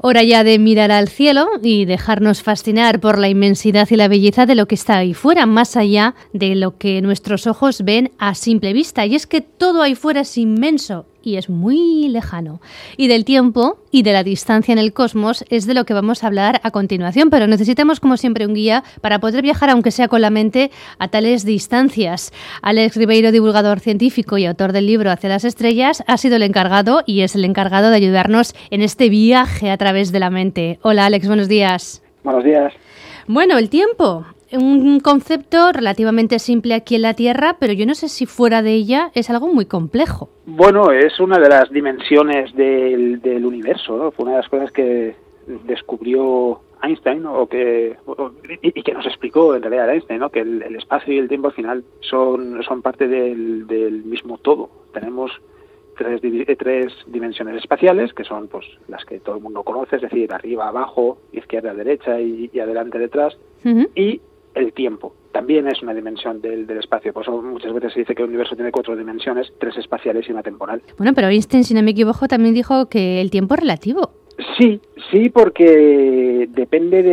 Hora ya de mirar al cielo y dejarnos fascinar por la inmensidad y la belleza de lo que está ahí fuera, más allá de lo que nuestros ojos ven a simple vista. Y es que todo ahí fuera es inmenso y es muy lejano. Y del tiempo y de la distancia en el cosmos es de lo que vamos a hablar a continuación, pero necesitamos, como siempre, un guía para poder viajar, aunque sea con la mente, a tales distancias. Alex Ribeiro, divulgador científico y autor del libro Hacia las estrellas, ha sido el encargado y es el encargado de ayudarnos en este viaje a través de la mente. Hola, Alex, buenos días. Buenos días. Bueno, el tiempo. Un concepto relativamente simple aquí en la Tierra, pero yo no sé si fuera de ella es algo muy complejo. Bueno, es una de las dimensiones del universo, ¿no? Fue una de las cosas que descubrió Einstein, y que nos explicó en realidad Einstein, ¿no? Que el espacio y el tiempo al final son parte del mismo todo. Tenemos tres dimensiones espaciales, que son pues las que todo el mundo conoce, es decir, arriba, abajo, izquierda, derecha y adelante, detrás, y el tiempo también es una dimensión del espacio. Por eso muchas veces se dice que el universo tiene 4 dimensiones, 3 espaciales y una temporal. Bueno, pero Einstein, si no me equivoco, también dijo que el tiempo es relativo. Sí, porque depende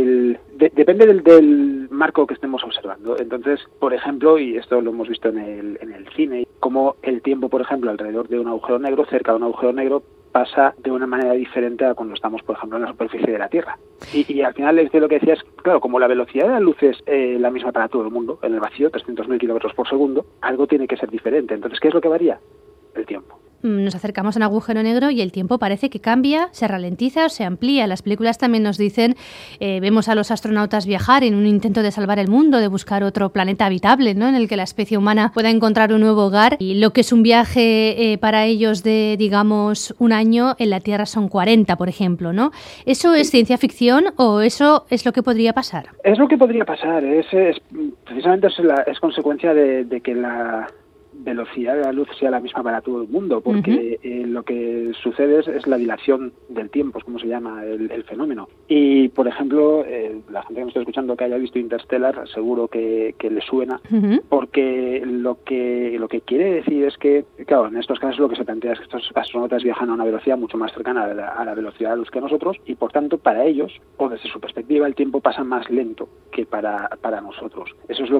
del marco que estemos observando. Entonces, por ejemplo, y esto lo hemos visto en el cine, como el tiempo, por ejemplo, alrededor de un agujero negro, cerca de un agujero negro, pasa de una manera diferente a cuando estamos, por ejemplo, en la superficie de la Tierra. Y al final es de lo que decías, claro, como la velocidad de la luz es la misma para todo el mundo, en el vacío, 300.000 kilómetros por segundo, algo tiene que ser diferente. Entonces, ¿qué es lo que varía? El tiempo. Nos acercamos a un agujero negro y el tiempo parece que cambia, se ralentiza o se amplía. Las películas también nos dicen, vemos a los astronautas viajar en un intento de salvar el mundo, de buscar otro planeta habitable, ¿no? En el que la especie humana pueda encontrar un nuevo hogar. Y lo que es un viaje para ellos de, digamos, un año, en la Tierra son 40, por ejemplo, ¿no? ¿Eso es ciencia ficción o eso es lo que podría pasar? Es lo que podría pasar. Precisamente es consecuencia de que la velocidad de la luz sea la misma para todo el mundo, porque lo que sucede es la dilación del tiempo, es como se llama el fenómeno. Y, por ejemplo, la gente que me está escuchando que haya visto Interstellar, seguro que le suena, porque lo que quiere decir es que, claro, en estos casos lo que se plantea es que estos astronautas viajan a una velocidad mucho más cercana a la velocidad de la luz que nosotros, y por tanto, para ellos, o desde su perspectiva, el tiempo pasa más lento que para nosotros. Eso es lo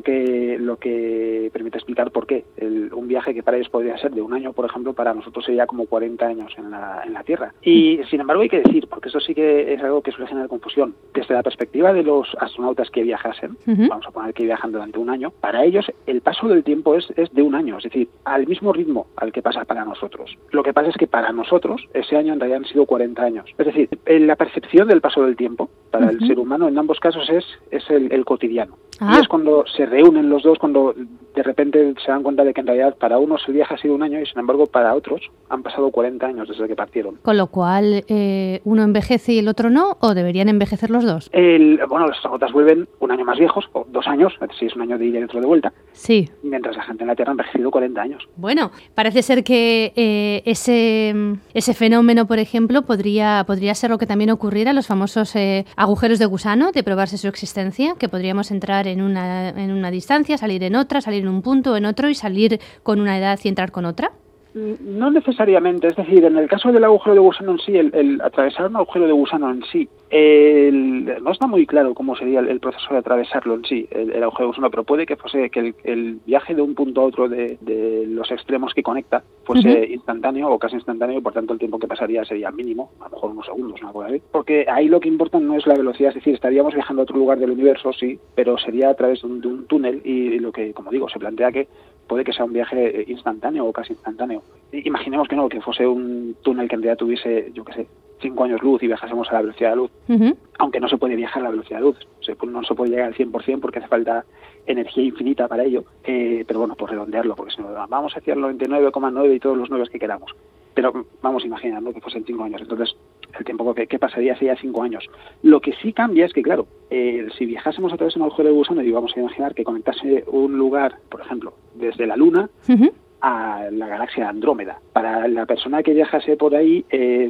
que permite explicar por qué un viaje que para ellos podría ser de un año, por ejemplo, para nosotros sería como 40 años en la Tierra. Y, sin embargo, hay que decir, porque eso sí que es algo que suele generar confusión, desde la perspectiva de los astronautas que viajasen, vamos a poner que viajan durante un año, para ellos el paso del tiempo es de un año, es decir, al mismo ritmo al que pasa para nosotros. Lo que pasa es que para nosotros ese año en realidad han sido 40 años. Es decir, la percepción del paso del tiempo para el ser humano en ambos casos es el cotidiano. Y es cuando se reúnen los dos, cuando de repente se dan cuenta de que en realidad para unos el viaje ha sido un año y sin embargo para otros han pasado 40 años desde que partieron. Con lo cual, ¿uno envejece y el otro no? ¿O deberían envejecer los dos? Los astronautas vuelven un año más viejos, o 2 años, si es un año de ida y otro de vuelta. Sí. Mientras la gente en la Tierra ha envejecido 40 años. Bueno, parece ser que ese fenómeno, por ejemplo, podría ser lo que también ocurriera, los famosos agujeros de gusano, de probarse su existencia, que podríamos entrar en una distancia, salir en otra, salir en un punto, en otro y salir con una edad y entrar con otra. No necesariamente, es decir, en el caso del agujero de gusano en sí, el atravesar un agujero de gusano en sí, no está muy claro cómo sería el proceso de atravesarlo en sí, el agujero de gusano, pero puede que fuese que el viaje de un punto a otro de los extremos que conecta fuese instantáneo o casi instantáneo, y por tanto el tiempo que pasaría sería mínimo, a lo mejor unos segundos, una cosa así. Porque ahí lo que importa no es la velocidad, es decir, estaríamos viajando a otro lugar del universo, sí, pero sería a través de un túnel y lo que, como digo, se plantea que puede que sea un viaje instantáneo o casi instantáneo. Imaginemos que fuese un túnel que en realidad tuviese, 5 años luz y viajásemos a la velocidad de la luz, aunque no se puede viajar a la velocidad de la luz, no se puede llegar al 100% porque hace falta energía infinita para ello, pero bueno, por redondearlo, porque si no, vamos hacia el 99,9 y todos los 9 que queramos. Pero vamos a imaginar, ¿no?, que fuesen 5 años, entonces el tiempo que pasaría sería 5 años. Lo que sí cambia es que, claro, si viajásemos a través de un agujero de gusano y vamos a imaginar que conectase un lugar, por ejemplo, desde la Luna a la galaxia Andrómeda, para la persona que viajase por ahí,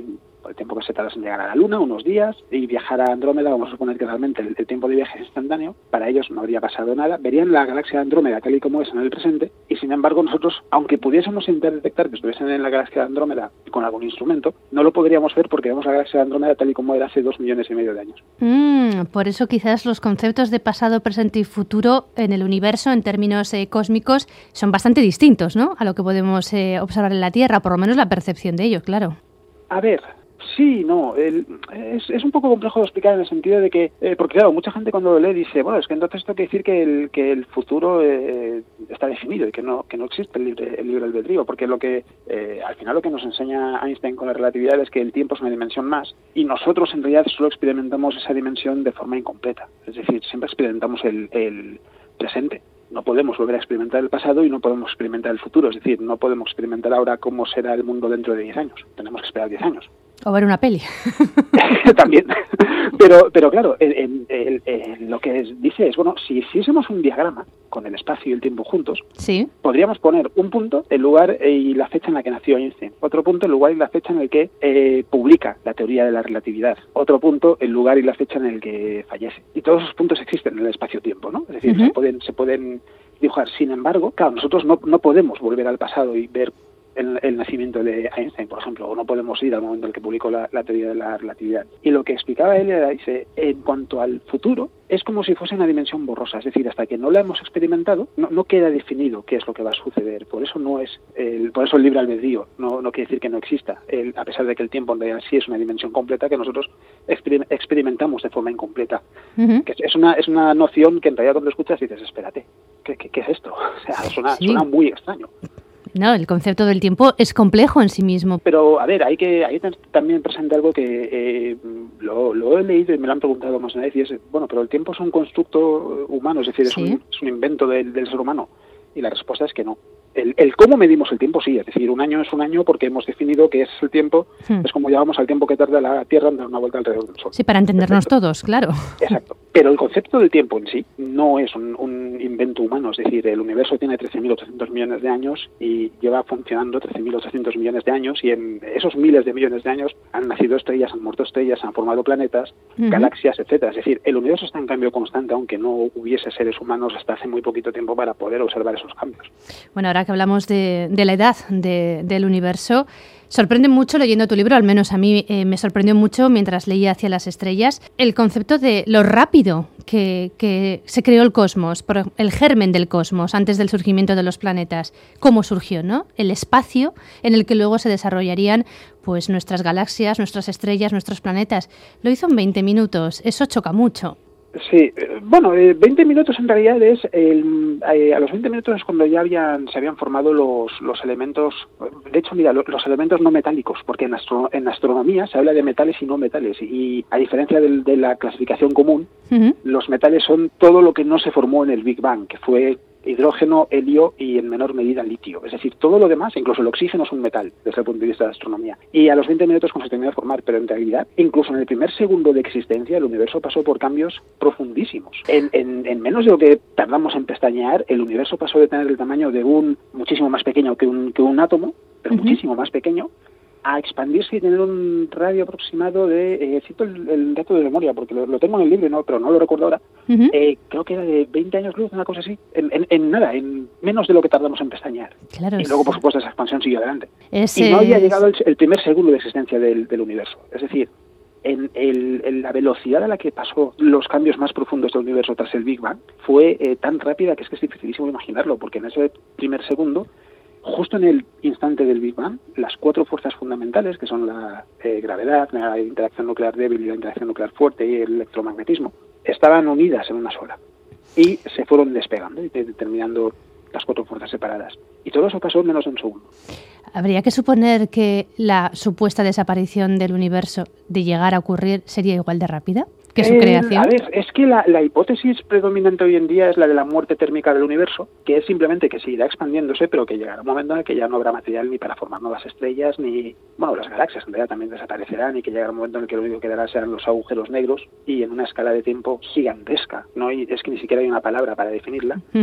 el tiempo que se tarda en llegar a la Luna, unos días, y viajar a Andrómeda, vamos a suponer que realmente el tiempo de viaje es instantáneo, para ellos no habría pasado nada, verían la galaxia de Andrómeda tal y como es en el presente, y sin embargo nosotros, aunque pudiésemos intentar detectar que estuviesen en la galaxia de Andrómeda con algún instrumento, no lo podríamos ver porque vemos la galaxia de Andrómeda tal y como era hace 2,5 millones de años. Por eso quizás los conceptos de pasado, presente y futuro en el universo, en términos cósmicos, son bastante distintos, ¿no?, a lo que podemos observar en la Tierra, por lo menos la percepción de ello, claro. A ver, sí, no, es un poco complejo de explicar en el sentido de que, porque claro, mucha gente cuando lo lee dice, bueno, es que entonces esto quiere decir que el futuro está definido y que no existe el libre albedrío, porque al final lo que nos enseña Einstein con la relatividad es que el tiempo es una dimensión más y nosotros en realidad solo experimentamos esa dimensión de forma incompleta, es decir, siempre experimentamos el presente. No podemos volver a experimentar el pasado y no podemos experimentar el futuro. Es decir, no podemos experimentar ahora cómo será el mundo dentro de 10 años. Tenemos que esperar 10 años. O ver una peli. También. Pero claro, lo que dice es, bueno, si hiciésemos un diagrama con el espacio y el tiempo juntos, sí, podríamos poner un punto, el lugar y la fecha en la que nació Einstein. Otro punto, el lugar y la fecha en el que publica la teoría de la relatividad. Otro punto, el lugar y la fecha en el que fallece. Y todos esos puntos existen en el espacio-tiempo, ¿no? Es decir, se pueden dibujar. Sin embargo, claro, nosotros no podemos volver al pasado y ver el nacimiento de Einstein, por ejemplo, o no podemos ir al momento en el que publicó la teoría de la relatividad. Y lo que explicaba él era, dice, en cuanto al futuro, es como si fuese una dimensión borrosa, es decir, hasta que no la hemos experimentado, no queda definido qué es lo que va a suceder. Por eso por eso el libre albedrío no quiere decir que no exista, a pesar de que el tiempo en realidad sí es una dimensión completa que nosotros experimentamos de forma incompleta. Que es una noción que en realidad cuando escuchas dices, espérate, ¿qué es esto? O sea, suena muy extraño. No, el concepto del tiempo es complejo en sí mismo. Pero, a ver, hay también presente algo que lo he leído y me lo han preguntado más una vez, y es, bueno, pero el tiempo es un constructo humano, es decir, ¿sí?, es un invento del ser humano. Y la respuesta es que no. El cómo medimos el tiempo, sí, es decir, un año es un año porque hemos definido que es el tiempo, es como llamamos al tiempo que tarda la Tierra en dar una vuelta alrededor del Sol. Sí, para entendernos todos, claro. Exacto. Pero el concepto del tiempo en sí no es un invento humano, es decir, el universo tiene 13.800 millones de años y lleva funcionando 13.800 millones de años, y en esos miles de millones de años han nacido estrellas, han muerto estrellas, han formado planetas, galaxias, etcétera. Es decir, el universo está en cambio constante, aunque no hubiese seres humanos hasta hace muy poquito tiempo para poder observar esos cambios. Bueno, ahora que hablamos de la edad del universo, sorprende mucho leyendo tu libro, al menos a mí me sorprendió mucho mientras leía Hacia las estrellas, el concepto de lo rápido que se creó el cosmos, el germen del cosmos antes del surgimiento de los planetas. ¿Cómo surgió, no? El espacio en el que luego se desarrollarían pues nuestras galaxias, nuestras estrellas, nuestros planetas. Lo hizo en 20 minutos, eso choca mucho. Sí, bueno, 20 minutos en realidad es a los 20 minutos es cuando ya se habían formado los elementos. De hecho, mira, los elementos no metálicos, porque en astronomía se habla de metales y no metales, y a diferencia de la clasificación común, los metales son todo lo que no se formó en el Big Bang, que fue hidrógeno, helio y en menor medida litio. Es decir, todo lo demás, incluso el oxígeno, es un metal desde el punto de vista de la astronomía. Y a los 20 minutos cuando se terminó de formar, pero en realidad, incluso en el primer segundo de existencia, el universo pasó por cambios profundísimos. En menos de lo que tardamos en pestañear, el universo pasó de tener el tamaño de muchísimo más pequeño que un átomo, pero muchísimo más pequeño, a expandirse y tener un radio aproximado de, cito el dato de memoria, porque lo tengo en el libro, pero no lo recuerdo ahora, creo que era de 20 años luz, una cosa así, en menos de lo que tardamos en pestañear. Claro, y luego, por supuesto, esa expansión siguió adelante. Y no había llegado el primer segundo de existencia del universo. Es decir, en la velocidad a la que pasó los cambios más profundos del universo tras el Big Bang fue tan rápida que es dificilísimo imaginarlo, porque en ese primer segundo, justo en el instante del Big Bang, las 4 fuerzas fundamentales, que son la gravedad, la interacción nuclear débil y la interacción nuclear fuerte y el electromagnetismo, estaban unidas en una sola y se fueron despegando y terminando las 4 fuerzas separadas. Y todo eso pasó en menos de un segundo. ¿Habría que suponer que la supuesta desaparición del universo, de llegar a ocurrir, sería igual de rápida que su creación? A ver, es que la hipótesis predominante hoy en día es la de la muerte térmica del universo, que es simplemente que seguirá expandiéndose, pero que llegará un momento en el que ya no habrá material ni para formar nuevas estrellas, ni, bueno, las galaxias en realidad también desaparecerán, y que llegará un momento en el que lo único que quedará serán los agujeros negros, y en una escala de tiempo gigantesca, ¿no? Y es que ni siquiera hay una palabra para definirla.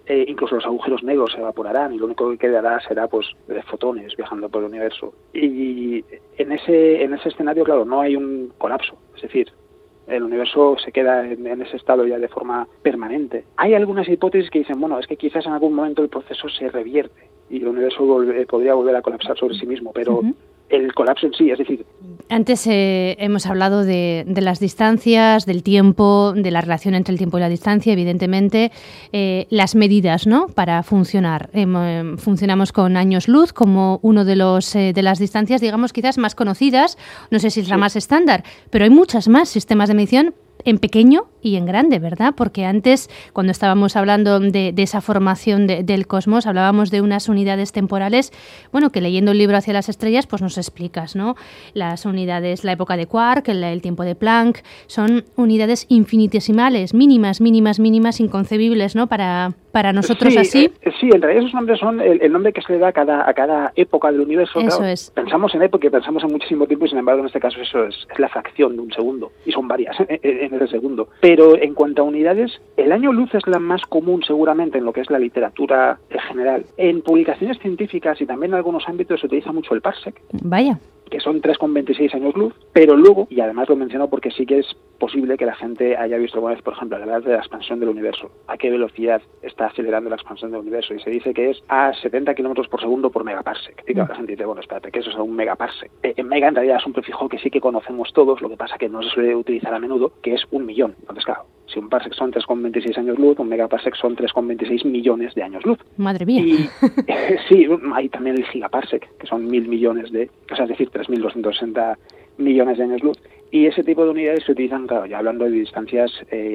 incluso los agujeros negros se evaporarán y lo único que quedará será pues fotones viajando por el universo. Y en ese escenario, claro, no hay un colapso, es decir, el universo se queda en ese estado ya de forma permanente. Hay algunas hipótesis que dicen, bueno, es que quizás en algún momento el proceso se revierte y el universo podría volver a colapsar sobre sí mismo, pero el colapso en sí, es decir... Antes hemos hablado de las distancias, del tiempo, de la relación entre el tiempo y la distancia, evidentemente, las medidas, ¿no?, para funcionar. Funcionamos con años luz como uno de las distancias, digamos, quizás más conocidas, no sé si es la más estándar, pero hay muchas más sistemas de medición en pequeño y en grande, ¿verdad? Porque antes, cuando estábamos hablando de esa formación del cosmos, hablábamos de unas unidades temporales, bueno, que leyendo el libro Hacia las estrellas, pues nos explicas, ¿no? Las unidades, la época de Quark, el tiempo de Planck, son unidades infinitesimales, mínimas, inconcebibles, ¿no? Para nosotros así. Sí, en realidad esos nombres son el nombre que se le da a cada época del universo. Eso claro, es. Pensamos en época y pensamos en muchísimo tiempo y sin embargo en este caso eso es la fracción de un segundo y son varias en ese segundo. Pero en cuanto a unidades, el año luz es la más común seguramente en lo que es la literatura en general. En publicaciones científicas y también en algunos ámbitos se utiliza mucho el parsec. Vaya. Que son 3,26 años luz, pero luego, y además lo menciono porque sí que es posible que la gente haya visto alguna vez, por ejemplo, hablar de la expansión del universo, a qué velocidad está acelerando la expansión del universo, y se dice que es a 70 kilómetros por segundo por megaparsec. Y claro, la gente dice, bueno, espérate, que eso es un megaparsec. En mega en realidad es un prefijo que sí que conocemos todos, lo que pasa que no se suele utilizar a menudo, que es 1 millón. Entonces, claro, si un parsec son 3,26 años luz, un megaparsec son 3,26 millones de años luz. Madre mía. Y sí, hay también el gigaparsec, que son 1.000 millones o sea, es decir, 3.260 millones de años luz. Y ese tipo de unidades se utilizan, claro, ya hablando de distancias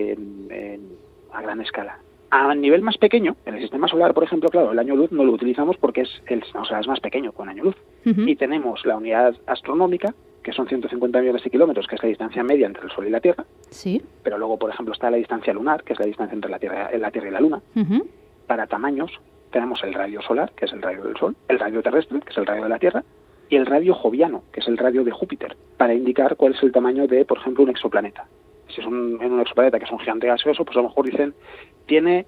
a gran escala. A nivel más pequeño, en el sistema solar, por ejemplo, claro, el año luz no lo utilizamos porque es más pequeño que un año luz. Y tenemos la unidad astronómica, que son 150 millones de kilómetros, que es la distancia media entre el Sol y la Tierra. Sí. Pero luego, por ejemplo, está la distancia lunar, que es la distancia entre la Tierra y la Luna. Para tamaños, tenemos el radio solar, que es el radio del Sol, el radio terrestre, que es el radio de la Tierra, y el radio joviano, que es el radio de Júpiter, para indicar cuál es el tamaño de, por ejemplo, un exoplaneta. Si es un exoplaneta que es un gigante gaseoso, pues a lo mejor dicen tiene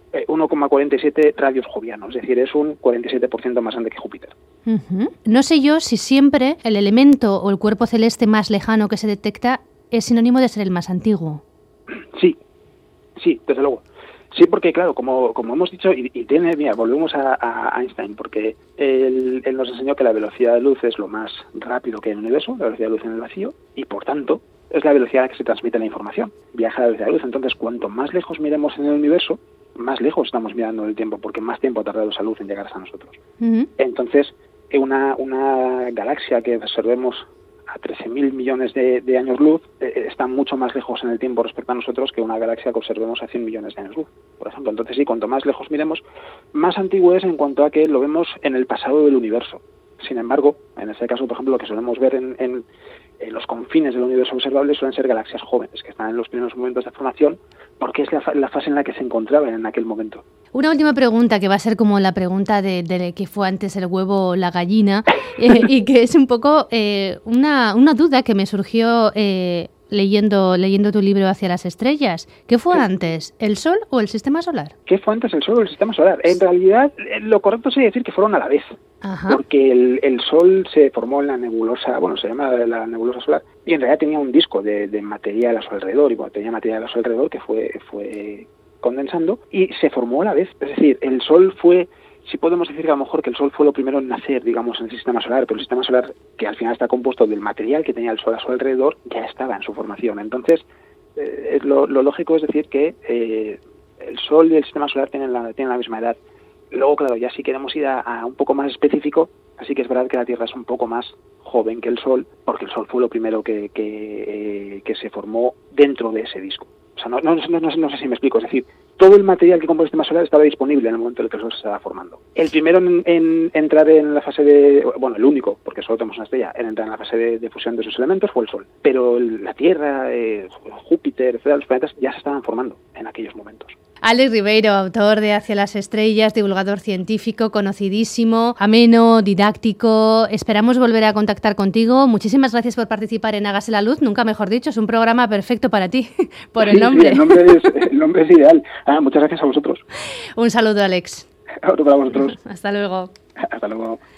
1,47 radios jovianos, es decir, es un 47% más grande que Júpiter. No sé yo si siempre el elemento o el cuerpo celeste más lejano que se detecta es sinónimo de ser el más antiguo. Sí, desde luego. Sí, porque claro, como hemos dicho, mira, volvemos a Einstein, porque él nos enseñó que la velocidad de luz es lo más rápido que hay en el universo, la velocidad de luz en el vacío, y por tanto es la velocidad a la que se transmite la información, viaja a la velocidad de luz. Entonces, cuanto más lejos miremos en el universo, más lejos estamos mirando en el tiempo, porque más tiempo ha tardado esa luz en llegar hasta nosotros. Entonces, una galaxia que observemos a 13.000 millones de años luz está mucho más lejos en el tiempo respecto a nosotros que una galaxia que observemos a 100 millones de años luz, por ejemplo. Entonces sí, cuanto más lejos miremos, más antiguo es en cuanto a que lo vemos en el pasado del universo. Sin embargo, en este caso, por ejemplo, lo que solemos ver en los confines del universo observable suelen ser galaxias jóvenes, que están en los primeros momentos de formación, porque es la fase en la que se encontraban en aquel momento. Una última pregunta, que va a ser como la pregunta de que fue antes el huevo o la gallina, y que es un poco una duda que me surgió leyendo tu libro Hacia las estrellas. ¿Qué fue antes, el Sol o el Sistema Solar? ¿Qué fue antes, el Sol o el Sistema Solar? En realidad, lo correcto sería decir que fueron a la vez. Ajá. Porque el Sol se formó en la nebulosa, se llama la nebulosa solar, y en realidad tenía un disco de material a su alrededor, y cuando tenía material a su alrededor que fue condensando, y se formó a la vez. Es decir, el Sol fue, sí podemos decir que a lo mejor que el Sol fue lo primero en nacer, digamos, en el Sistema Solar, pero el Sistema Solar, que al final está compuesto del material que tenía el Sol a su alrededor, ya estaba en su formación. Entonces, lo lógico es decir que el Sol y el Sistema Solar tienen la misma edad. Luego, claro, ya si queremos ir a un poco más específico, así que es verdad que la Tierra es un poco más joven que el Sol, porque el Sol fue lo primero que se formó dentro de ese disco. O sea, no sé si me explico, es decir, todo el material que compone el sistema solar estaba disponible en el momento en el que el Sol se estaba formando. El primero en entrar en la fase el único, porque solo tenemos una estrella, en entrar en la fase de fusión de sus elementos fue el Sol. Pero la Tierra, Júpiter, etcétera, los planetas ya se estaban formando en aquellos momentos. Alex Ribeiro, autor de Hacia las estrellas, divulgador científico, conocidísimo, ameno, didáctico. Esperamos volver a contactar contigo. Muchísimas gracias por participar en Hágase la Luz, nunca mejor dicho, es un programa perfecto para ti, por el nombre. Sí, el nombre es ideal. Muchas gracias a vosotros. Un saludo, Alex. Otro para vosotros. Hasta luego. Hasta luego.